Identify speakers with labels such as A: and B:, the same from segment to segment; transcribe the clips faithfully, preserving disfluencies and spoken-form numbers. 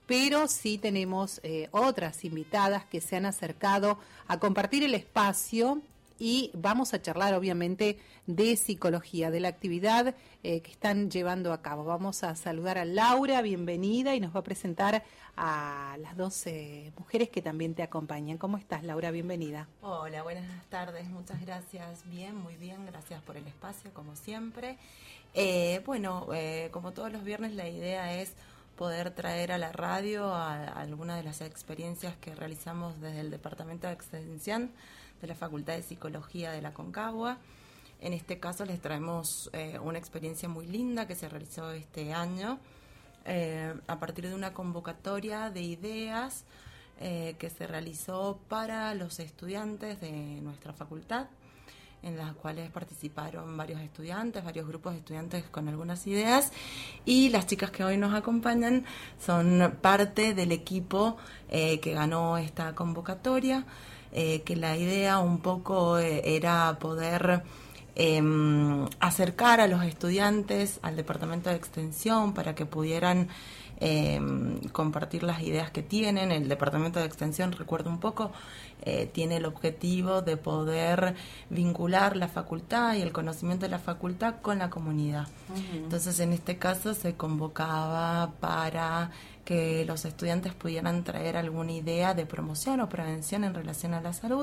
A: pero sí tenemos eh, otras invitadas que se han acercado a compartir el espacio y vamos a charlar obviamente de psicología, de la actividad eh, que están llevando a cabo. Vamos a saludar a Laura, bienvenida, y nos va a presentar a las dos eh, mujeres que también te acompañan. ¿Cómo estás, Laura? Bienvenida.
B: Hola, buenas tardes, muchas gracias. Bien, muy bien, gracias por el espacio, como siempre. Eh, bueno, eh, como todos los viernes, la idea es poder traer a la radio a, a algunas de las experiencias que realizamos desde el Departamento de Extensión de la Facultad de Psicología de la Concagua. En este caso les traemos eh, una experiencia muy linda que se realizó este año eh, a partir de una convocatoria de ideas eh, que se realizó para los estudiantes de nuestra facultad, en las cuales participaron varios estudiantes, varios grupos de estudiantes con algunas ideas, y las chicas que hoy nos acompañan son parte del equipo eh, que ganó esta convocatoria. Eh, que la idea un poco eh, era poder eh, acercar a los estudiantes al departamento de extensión para que pudieran eh, compartir las ideas que tienen. El departamento de extensión, recuerdo un poco, eh, tiene el objetivo de poder vincular la facultad y el conocimiento de la facultad con la comunidad. Uh-huh. Entonces, en este caso se convocaba para que los estudiantes pudieran traer alguna idea de promoción o prevención en relación a la salud.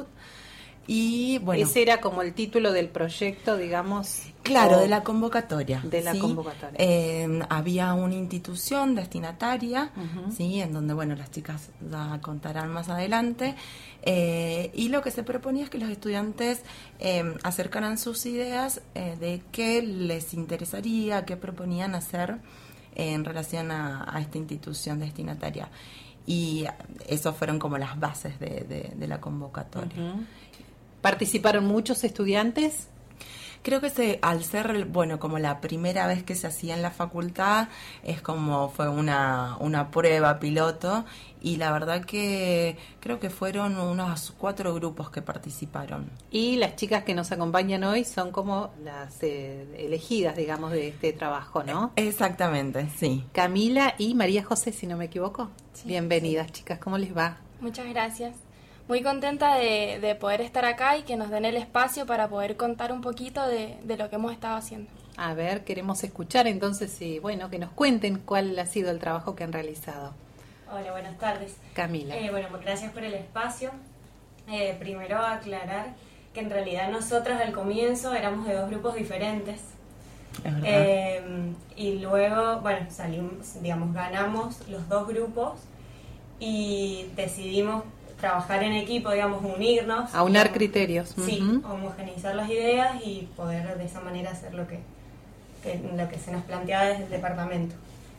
B: Y bueno,
A: ese era como el título del proyecto, digamos.
B: Claro, de la convocatoria.
A: De la
B: ¿sí?
A: convocatoria.
B: Eh, había una institución destinataria,
A: uh-huh.
B: sí, en donde bueno las chicas la contarán más adelante. Eh, y lo que se proponía es que los estudiantes eh, acercaran sus ideas eh, de qué les interesaría, qué proponían hacer en relación a, a esta institución destinataria. Y eso fueron como las bases de, de, de la convocatoria.
A: Uh-huh. ¿Participaron muchos estudiantes?
B: Creo que se, al ser, bueno, como la primera vez que se hacía en la facultad, es como fue una, una prueba piloto, y la verdad que creo que fueron unos cuatro grupos que participaron.
A: Y las chicas que nos acompañan hoy son como las eh, elegidas, digamos, de este trabajo, ¿no?
B: Exactamente, sí.
A: Camila y María José, si no me equivoco.
C: Sí,
A: Bienvenidas,
C: sí.
A: Chicas, ¿cómo les va?
C: Muchas gracias. Muy contenta de, de poder estar acá y que nos den el espacio para poder contar un poquito de, de lo que hemos estado haciendo.
A: A ver, queremos escuchar entonces y bueno, que nos cuenten cuál ha sido el trabajo que han realizado.
D: Hola, buenas tardes.
A: Camila.
D: Eh, bueno, gracias por el espacio. Eh, primero aclarar que en realidad nosotros al comienzo éramos de dos grupos diferentes.
B: Es verdad.
D: Eh, y luego, bueno, salimos, digamos, ganamos los dos grupos y decidimos trabajar en equipo, digamos, unirnos.
A: Aunar
D: digamos,
A: criterios.
D: Sí,
A: uh-huh.
D: homogeneizar las ideas y poder de esa manera hacer lo que, que, lo que se nos planteaba desde el departamento.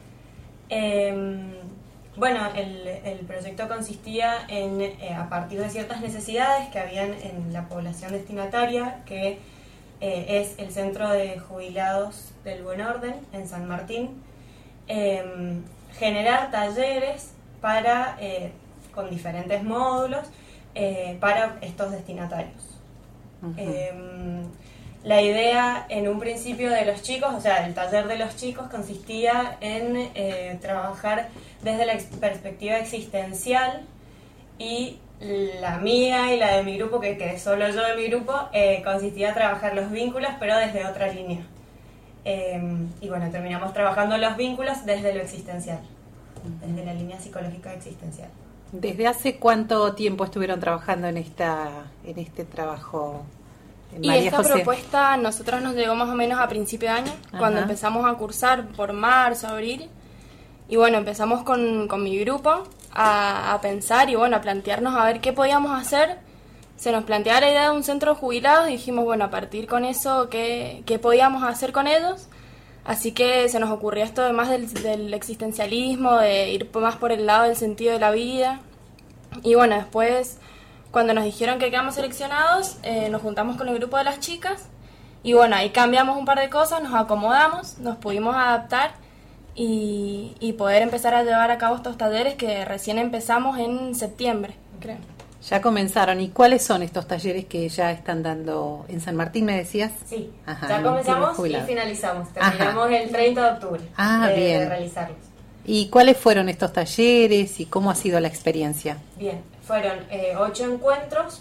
D: Eh, bueno, el, el proyecto consistía en, eh, a partir de ciertas necesidades que habían en la población destinataria, que eh, es el Centro de Jubilados del Buen Orden en San Martín, eh, generar talleres para... Eh, con diferentes módulos eh, para estos destinatarios. Uh-huh. Eh, la idea en un principio de los chicos, o sea, el taller de los chicos consistía en eh, trabajar desde la ex- perspectiva existencial, y la mía y la de mi grupo, que, que solo yo de mi grupo, eh, consistía en trabajar los vínculos, pero desde otra línea. Eh, y bueno, terminamos trabajando los vínculos desde lo existencial, uh-huh. desde la línea psicológica existencial.
A: ¿Desde hace cuánto tiempo estuvieron trabajando en esta en este trabajo?
C: Y
A: María
C: esta
A: José.
C: propuesta a nosotros nos llegó más o menos a principio de año,
A: Ajá.
C: cuando empezamos a cursar por marzo, abril. Y bueno, empezamos con, con mi grupo a, a pensar y bueno, a plantearnos a ver qué podíamos hacer. Se nos planteaba la idea de un centro de jubilados y dijimos, bueno, a partir con eso, ¿qué, qué podíamos hacer con ellos? Así que se nos ocurrió esto de más del, del existencialismo, de ir más por el lado del sentido de la vida. Y bueno, después, cuando nos dijeron que quedamos seleccionados, eh, nos juntamos con el grupo de las chicas. Y bueno, ahí cambiamos un par de cosas, nos acomodamos, nos pudimos adaptar y, y poder empezar a llevar a cabo estos talleres que recién empezamos en septiembre, creo.
A: Ya comenzaron. ¿Y cuáles son estos talleres que ya están dando en San Martín, me decías?
D: Sí,
A: Ajá,
D: ya comenzamos y finalizamos. Terminamos Ajá. el treinta de octubre
A: ah,
D: de,
A: bien.
D: de realizarlos.
A: ¿Y cuáles fueron estos talleres y cómo ha sido la experiencia?
D: Bien, fueron eh, ocho encuentros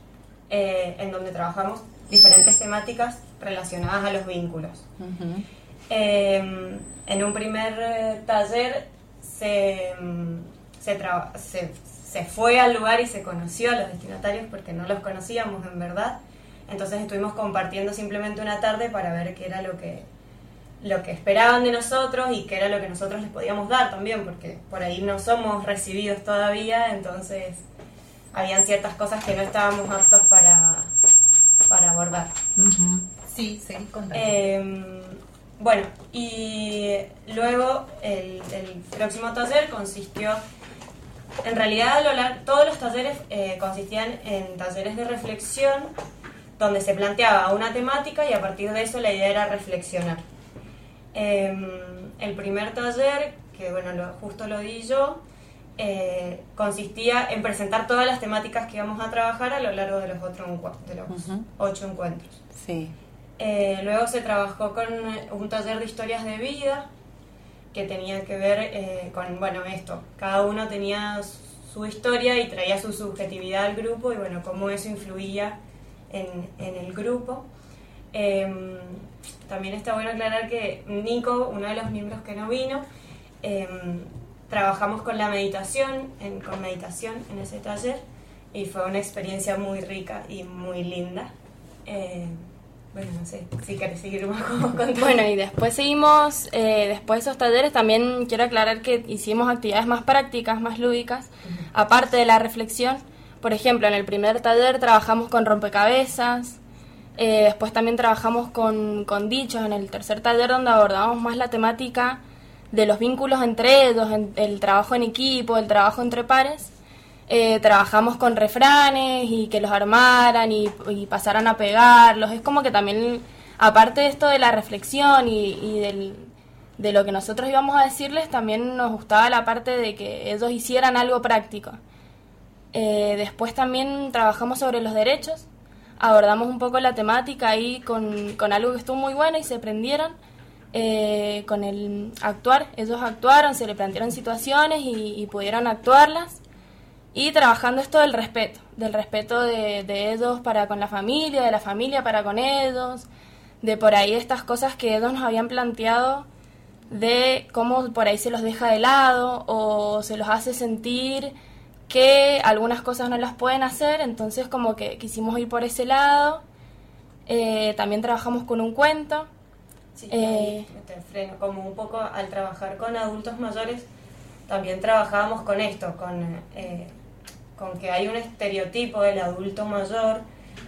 D: eh, en donde trabajamos diferentes temáticas relacionadas a los vínculos. Uh-huh. eh, en un primer eh, taller se, se, traba, se, se fue al lugar y se conoció a los destinatarios porque no los conocíamos en verdad. Entonces estuvimos compartiendo simplemente una tarde para ver qué era lo que, lo que esperaban de nosotros y qué era lo que nosotros les podíamos dar también, porque por ahí no somos recibidos todavía, entonces habían ciertas cosas que no estábamos aptos para, para abordar.
A: Uh-huh. Sí, seguí contando.
D: Eh, bueno, y luego el, el próximo taller consistió, en realidad a lo largo, todos los talleres eh, consistían en talleres de reflexión, donde se planteaba una temática y a partir de eso la idea era reflexionar. Eh, el primer taller, que bueno, lo, justo lo di yo, eh, consistía en presentar todas las temáticas que íbamos a trabajar a lo largo de los, otro, de los uh-huh. ocho encuentros.
A: Sí.
D: Eh, luego se trabajó con un taller de historias de vida, que tenía que ver eh, con, bueno, esto, cada uno tenía su historia y traía su subjetividad al grupo y bueno, cómo eso influía En, en el grupo. Eh, también está bueno aclarar que Nico, uno de los miembros que no vino, eh, trabajamos con la meditación, en, con meditación en ese taller y fue una experiencia muy rica y muy linda. Eh, bueno, no sé, si querés seguir más contando.
C: Bueno, y después seguimos, eh, después de esos talleres también quiero aclarar que hicimos actividades más prácticas, más lúdicas, uh-huh. aparte de la reflexión. Por ejemplo, en el primer taller trabajamos con rompecabezas, eh, después también trabajamos con, con dichos, en el tercer taller donde abordamos más la temática de los vínculos entre ellos, en, el trabajo en equipo, el trabajo entre pares. Eh, trabajamos con refranes y que los armaran y, y pasaran a pegarlos. Es como que también, aparte de esto de la reflexión y, y del, de lo que nosotros íbamos a decirles, también nos gustaba la parte de que ellos hicieran algo práctico. Eh, después también trabajamos sobre los derechos, abordamos un poco la temática ahí con, con algo que estuvo muy bueno y se prendieron eh, con el actuar. Ellos actuaron, se le plantearon situaciones y, y pudieron actuarlas. Y trabajando esto del respeto, del respeto de, de ellos para con la familia, de la familia para con ellos, de por ahí estas cosas que ellos nos habían planteado, de cómo por ahí se los deja de lado o se los hace sentir que algunas cosas no las pueden hacer, entonces como que quisimos ir por ese lado. Eh, también trabajamos con un cuento.
D: Sí, eh, te freno, como un poco al trabajar con adultos mayores, también trabajábamos con esto, con, eh, con que hay un estereotipo del adulto mayor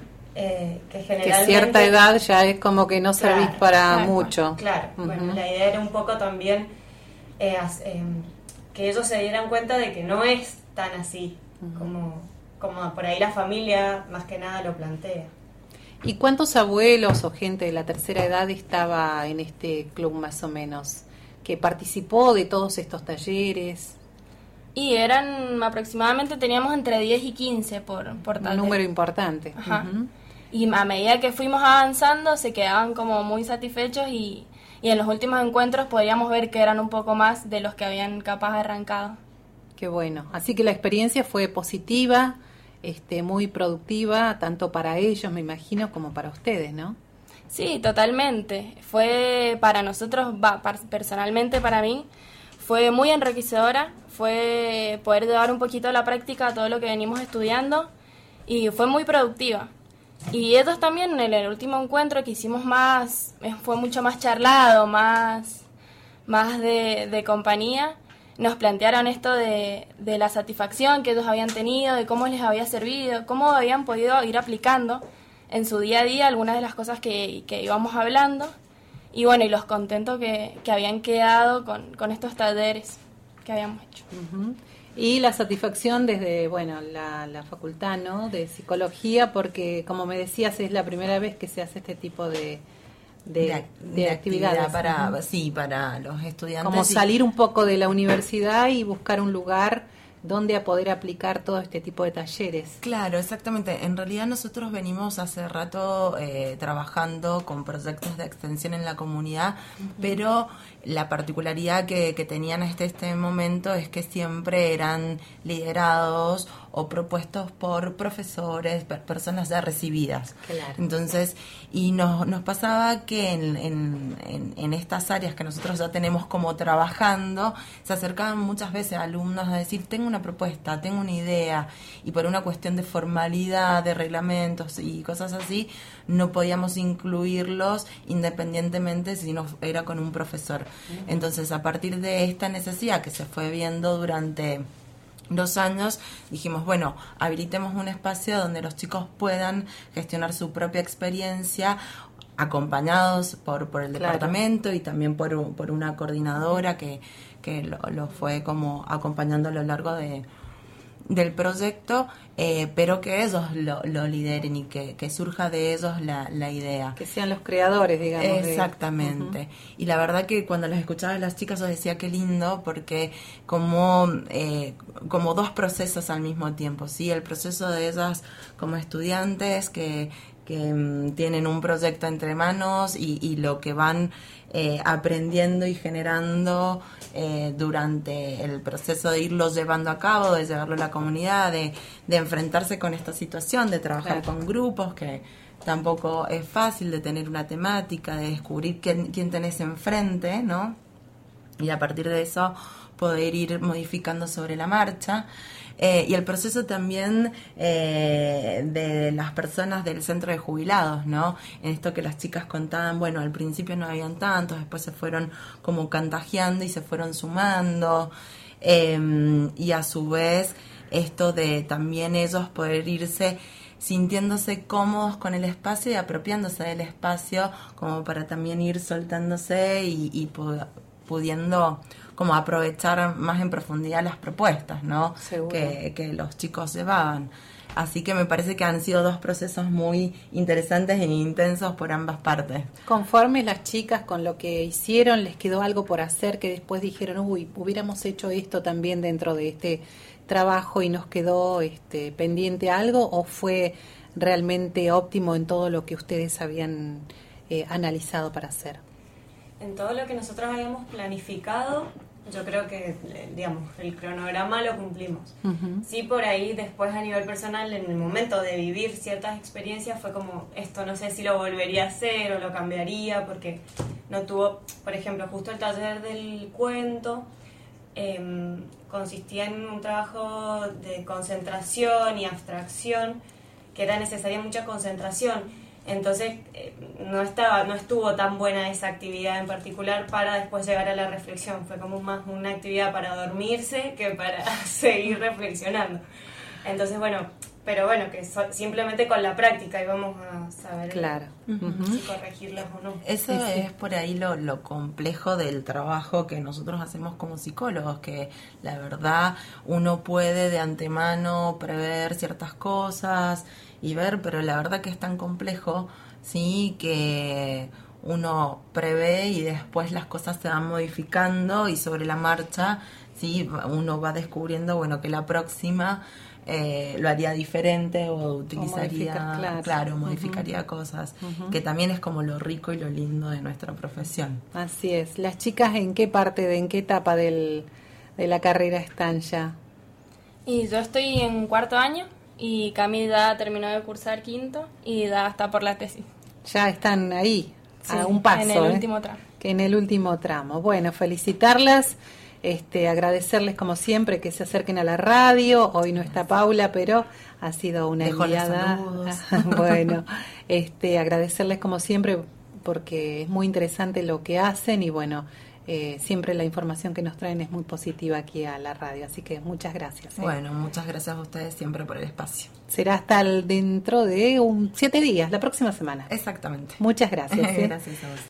D: eh, que generalmente...
A: Que cierta edad ya es como que no
D: claro,
A: servís para
D: claro,
A: mucho.
D: Claro, uh-huh. Bueno, la idea era un poco también eh, eh, que ellos se dieran cuenta de que no es tan así, uh-huh. como, como por ahí la familia más que nada lo plantea.
A: ¿Y cuántos abuelos o gente de la tercera edad estaba en este club más o menos, que participó de todos estos talleres?
C: Y eran aproximadamente, teníamos entre diez y quince por, por taller.
A: Un número importante.
C: Ajá.
A: Uh-huh.
C: Y a medida que fuimos avanzando se quedaban como muy satisfechos y, y en los últimos encuentros podíamos ver que eran un poco más de los que habían capaz arrancado.
A: Qué bueno. Así que la experiencia fue positiva, este, muy productiva, tanto para ellos, me imagino, como para ustedes, ¿no?
C: Sí, totalmente. Fue para nosotros, va, personalmente para mí, fue muy enriquecedora, fue poder llevar un poquito a la práctica todo lo que venimos estudiando y fue muy productiva. Y ellos también, en el último encuentro que hicimos más, fue mucho más charlado, más, más de, de compañía. Nos plantearon esto de, de la satisfacción que ellos habían tenido, de cómo les había servido, cómo habían podido ir aplicando en su día a día algunas de las cosas que, que íbamos hablando. Y bueno, y los contentos que, que habían quedado con, con estos talleres que habíamos hecho.
A: Uh-huh. Y la satisfacción desde, bueno, la, la facultad, ¿no?, de psicología, porque como me decías es la primera vez que se hace este tipo de, de,
B: de,
A: de,
B: de
A: actividades.
B: Actividad para, uh-huh. Sí, para los estudiantes.
A: Como
B: sí.
A: salir un poco de la universidad y buscar un lugar dónde a poder aplicar todo este tipo de talleres.
B: Claro, exactamente. En realidad nosotros venimos hace rato eh, trabajando con proyectos de extensión en la comunidad, uh-huh. pero la particularidad que, que tenían hasta este momento es que siempre eran liderados o propuestos por profesores, per- personas ya recibidas.
A: Claro.
B: Entonces, y nos, nos pasaba que en, en, en, en estas áreas que nosotros ya tenemos como trabajando, se acercaban muchas veces alumnos a decir, tengo una propuesta, tengo una idea, y por una cuestión de formalidad, de reglamentos y cosas así, no podíamos incluirlos independientemente si no era con un profesor. Uh-huh. Entonces, a partir de esta necesidad que se fue viendo durante dos años, dijimos, bueno, habilitemos un espacio donde los chicos puedan gestionar su propia experiencia, acompañados por, por el
A: claro.
B: departamento y también por, por una coordinadora que, que lo, lo fue como acompañando a lo largo de del proyecto, eh, pero que ellos lo, lo lideren y que, que surja de ellos la, la idea.
A: Que sean los creadores, digamos.
B: Exactamente.
A: De... Uh-huh.
B: Y la verdad que cuando las escuchaba a las chicas yo decía qué lindo, porque como, eh, como dos procesos al mismo tiempo, ¿sí? El proceso de ellas como estudiantes que, que um, tienen un proyecto entre manos y, y lo que van eh, aprendiendo y generando Eh, durante el proceso de irlo llevando a cabo, de llevarlo a la comunidad, de, de enfrentarse con esta situación, de trabajar
A: claro.
B: con grupos, que tampoco es fácil, de tener una temática, de descubrir quién, quién tenés enfrente, ¿no? Y a partir de eso poder ir modificando sobre la marcha. Eh, y el proceso también eh, de las personas del centro de jubilados, ¿no? En esto que las chicas contaban, bueno, al principio no habían tantos, después se fueron como contagiando y se fueron sumando. Eh, y a su vez, esto de también ellos poder irse sintiéndose cómodos con el espacio y apropiándose del espacio como para también ir soltándose y, y pudiendo como aprovechar más en profundidad las propuestas, ¿no? Que, que los chicos llevaban. Así que me parece que han sido dos procesos muy interesantes e intensos por ambas partes.
A: Conformes las chicas con lo que hicieron, les quedó algo por hacer que después dijeron, uy, hubiéramos hecho esto también dentro de este trabajo y nos quedó este, pendiente algo, o fue realmente óptimo en todo lo que ustedes habían eh, analizado para hacer.
D: En todo lo que nosotros habíamos planificado, yo creo que, digamos, el cronograma lo cumplimos. Uh-huh. Sí, por ahí después a nivel personal, en el momento de vivir ciertas experiencias, fue como, esto no sé si lo volvería a hacer o lo cambiaría, porque no tuvo, por ejemplo, justo el taller del cuento, eh, consistía en un trabajo de concentración y abstracción, que era necesaria mucha concentración. Entonces eh, no estaba no estuvo tan buena esa actividad en particular para después llegar a la reflexión. Fue como más una actividad para dormirse que para seguir reflexionando. Entonces, bueno, pero bueno, que so, simplemente con la práctica íbamos a saber
A: claro.
D: uh-huh. si corregirlas o no.
B: Eso
A: sí, sí.
B: es por ahí lo, lo complejo del trabajo que nosotros hacemos como psicólogos, que la verdad uno puede de antemano prever ciertas cosas y ver, pero la verdad que es tan complejo, sí, que uno prevé y después las cosas se van modificando y sobre la marcha, sí, uno va descubriendo, bueno, que la próxima eh, lo haría diferente o utilizaría,
A: o claro,
B: claro modificaría uh-huh. cosas, uh-huh. que también es como lo rico y lo lindo de nuestra profesión.
A: Así es. ¿Las chicas en qué parte, de en qué etapa del, de la carrera están ya?
C: Y yo estoy en cuarto año. Y Cami ya terminó de cursar quinto y ya está por la tesis.
A: Ya están ahí,
C: sí,
A: a un paso.
C: En el
A: ¿eh?
C: último tramo.
A: Que en el último tramo. Bueno, felicitarlas, este, agradecerles como siempre que se acerquen a la radio. Hoy no está Paula, pero ha sido una
B: Dejó
A: enviada. Bueno, este, agradecerles como siempre porque es muy interesante lo que hacen y bueno, Eh, siempre la información que nos traen es muy positiva aquí a la radio, así que muchas gracias. ¿eh?
B: Bueno, muchas gracias a ustedes siempre por el espacio.
A: Será hasta el dentro de un siete días, la próxima semana.
B: Exactamente.
A: Muchas gracias. ¿eh?
B: Gracias a vos.